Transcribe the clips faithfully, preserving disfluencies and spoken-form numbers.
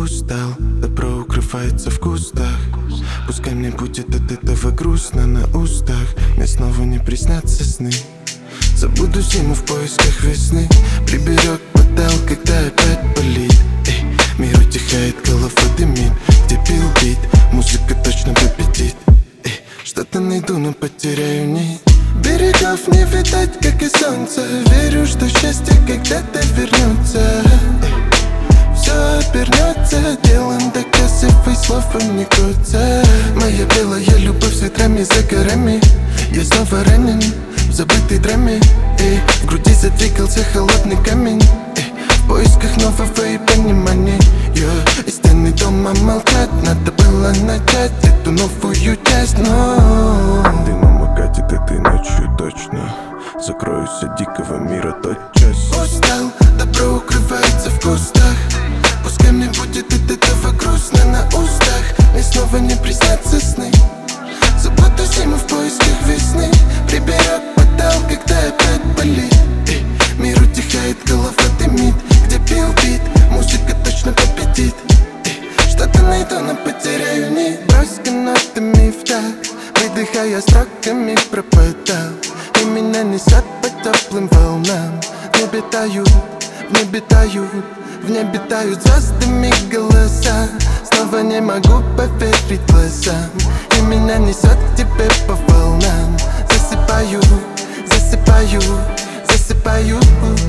Устал, добро укрывается в кустах. Пускай мне будет от этого грустно на устах. Мне снова не приснятся сны. Забуду зиму в поисках весны. Приберет подал, когда опять болит. Эй, мир утихает, голова дымит. Где бил бит, музыка точно победит. Эй, что-то найду, но потеряю нить. Берегов не видать, как и солнца. Верю, что счастье когда-то вернется. Все обернется делом, доказывай словом не годится. Моя белая любовь с ветрами за горами. Я снова ранен в забытой драме. Эй, в груди задвигался холодный камень. Эй, в поисках нового и понимания. Yeah. И стены дома молчат, надо было начать эту новую часть, но дымом окатит этой ночью точно. Закроюсь от дикого мира тотчас. Устал, добро укрывается в кустах. Пускай мне будет от этого грустно на устах. Мне снова не приснятся сны. Забуду зиму в поисках весны. Приберет подал, когда опять болит. Эй, мир утихает, голова дымит. Где бил бит, музыка точно победит. Эй, что-то найду, но потеряю нить. Брось нотами в такт, выдыхая строками пропадал. И меня несет по теплым волнам. В небе тают, в небе тают, в небе тают звездами голоса. Снова не могу поверить глазам. И меня несет к тебе по волнам. Засыпаю, засыпаю, засыпаю.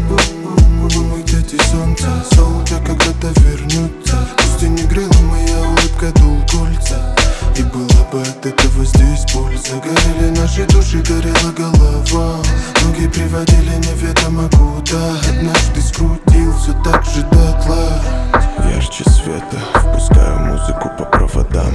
Мой дядя солнце, солнце когда-то вернется. Пусть и не грела моя улыбка дул кольца. И была бы от этого здесь польза. Горели наши души, горела голова. Ноги приводили неведомо куда. Однажды скрутил все так же дотла. Ярче света, впускаю музыку по проводам.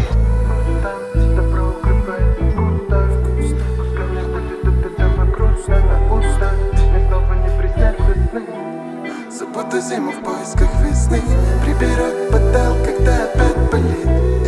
Забуду зиму в поисках весны. Приберет подал, когда опять болит.